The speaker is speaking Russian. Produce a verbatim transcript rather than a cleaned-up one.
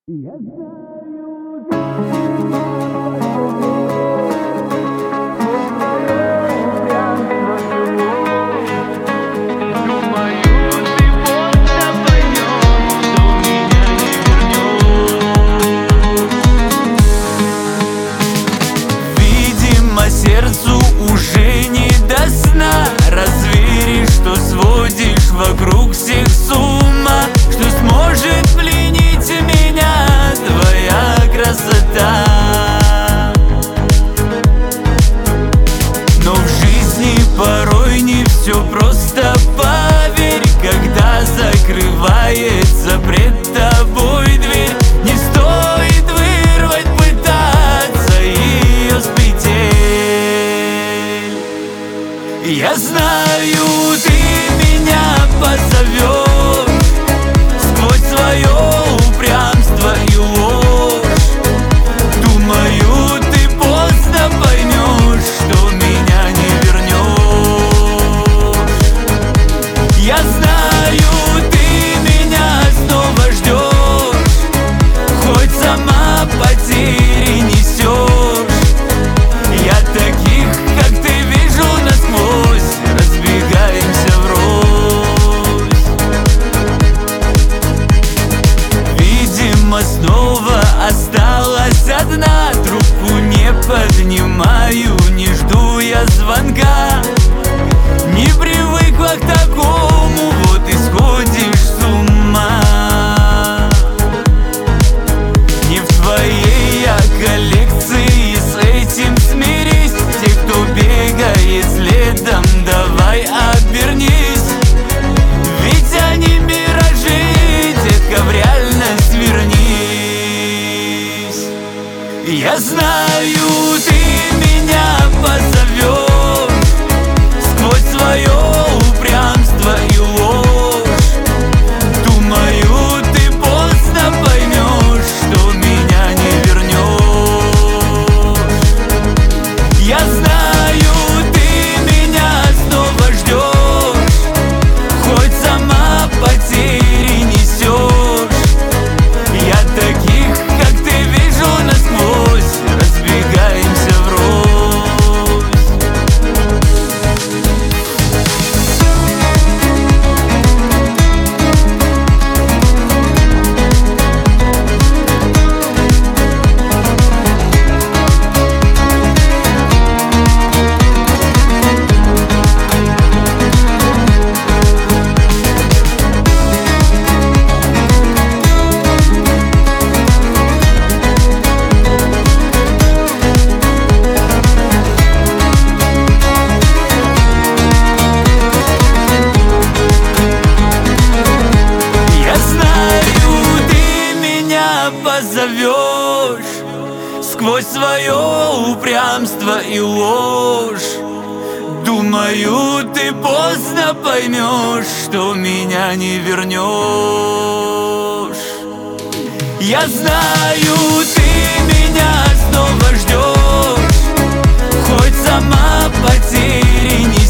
Я знаю, сердцу уже не до сна. Разве что сводишь вокруг всех с ума, что сможет пленить меня твоя красота. Но в жизни порой не все просто, поверь, когда закрывается пред тобой дверь. Не стоит вырвать, пытаться ее с петель. Я знаю, ты меня позовешь сквозь свое упрямство и ложь. Думаю, ты поздно поймешь, что меня не вернешь. Я знаю, ты меня снова ждешь, хоть сама потери несешь. Я таких, как ты, вижу насквозь, разбегаемся врозь. Видимо, снова осталась одна, трубку не поднимаю, не жду я звонка. Не привыкла к такому, вот и сходишь с ума. Не в твоей я коллекции, с этим смирись. Те, кто бегает следом, давай обернись. Ведь они миражи, детка, в реальность вернись. Я знаю, ты меня позовешь сквозь свое упрямство и ложь. Думаю, ты поздно поймешь, что меня не вернешь. Я знаю, ты меня снова ждешь, хоть сама потери несешь. Я таких, как ты, вижу насквозь, разбегаемся врозь. Позовешь сквозь свое упрямство и ложь. Думаю, ты поздно поймешь, что меня не вернешь. Я знаю, ты меня снова ждешь, хоть сама потери не